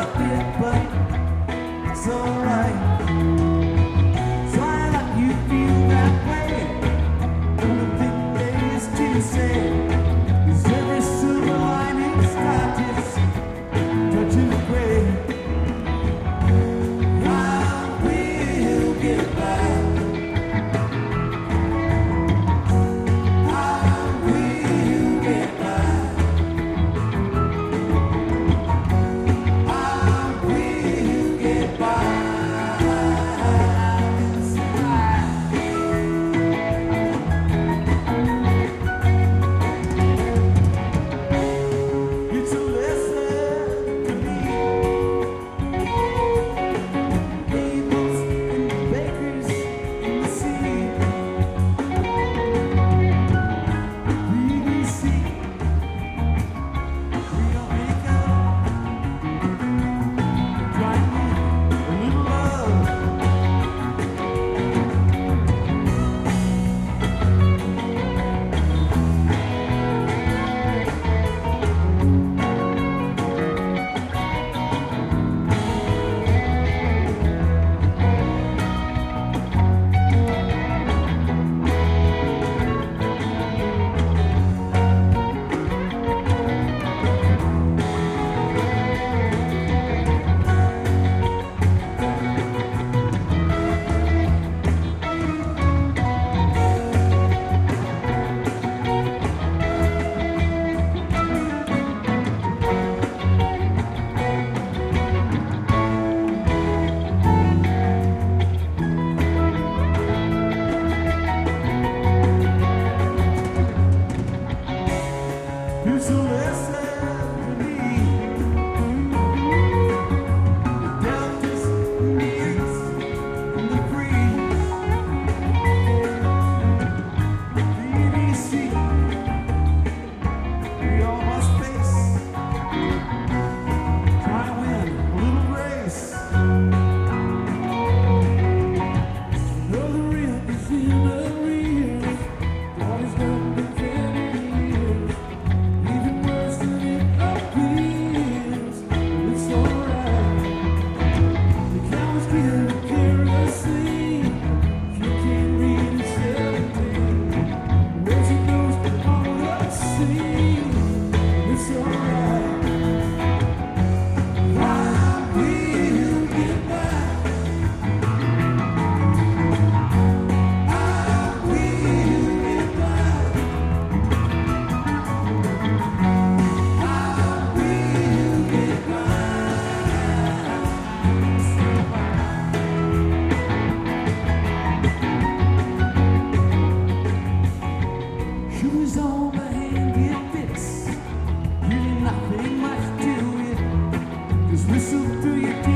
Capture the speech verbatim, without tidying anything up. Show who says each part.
Speaker 1: felt it, but it's alright. So I let you feel that way. And the thing there is to say is every silver lining starts touching the gray. I will get back. So listen to me. The deltas, the needs, and the breeze. The B B C. We all must face. Try to win a little grace. Know the real is in the real. God is done with shoes on my hand, it fits. Really nothing much to it. Just whistle through your teeth.